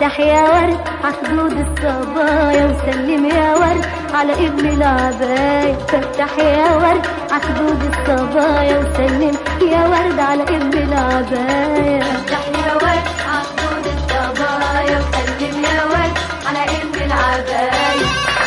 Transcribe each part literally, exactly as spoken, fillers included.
افتح يا ورد عخدود الصبايا وسلم يا ورد على ابن العباية. افتح يا ورد عخدود الصبايا وسلم يا ورد على ابن العباية. افتح يا ورد عخدود الصبايا وسلم يا ورد على ابن العباية.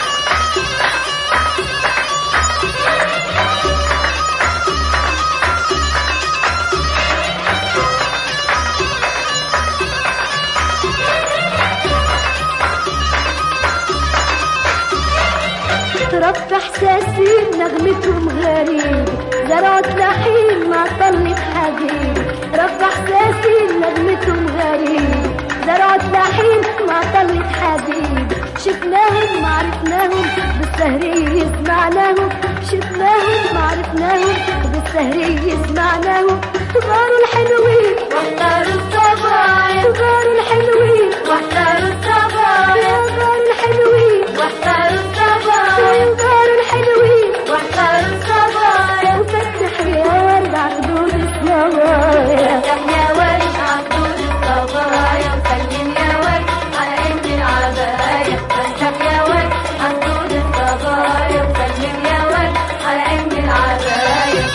رب احساسي نغمتهم غريب زرعت لحين مع طلة حبيب. رب احساسي نغمتهم غريب زرعت لحين مع طلة حبيب. شفناهم ما عرفناهم بالسهرية سمعناهم. شفناهم ما عرفناهم بالسهرية سمعناهم. صغار الحلوين واختاروا الصبايا. صغار الحلوين واختاروا الصبايا. صغار الحلوين واختاروا الصبايا. صغار الحلوين واختاروا الصبايا. وفتح يا ورد عخدود الصبايا. افتح يا ورد عخدود الصبايا وسلم يا ورد على ابن العباية. افتح يا ورد عخدود الصبايا وسلم يا ورد على ابن العباية.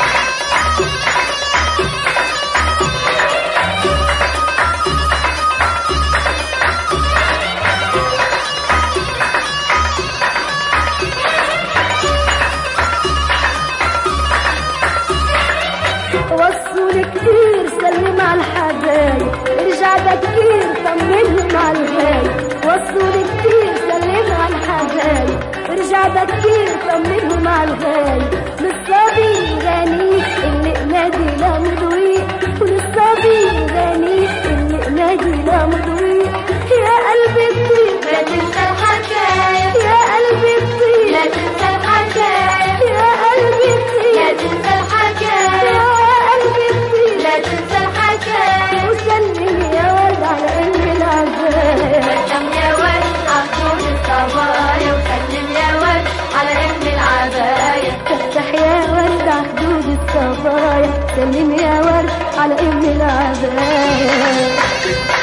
وصوني كتير سلم على الحبايب. ارجع بكير طمنهم على الغايب. وصوني كتير سلم على الحبايب. ارجع بكير طمنهم على الغايب. للصبي غني اللي نادي لا مضوي. وللصبي غني اللي نادي لا مضوي. يا قلبي طيب لا تنسى الحكاية. يا قلبي طيب لا تنسى الحكاية. يا قلبي طيب لا تنسى الحكاية. يا قلبي طيب لا تنسى الحكاية. وسلم يا ورد على ابن العباية. افتح يا ورد عخدود الصبايا وسلم يا ورد على ابن العباية. افتح يا ورد عخدود الصبايا سلم يا ورد على ابن العباية.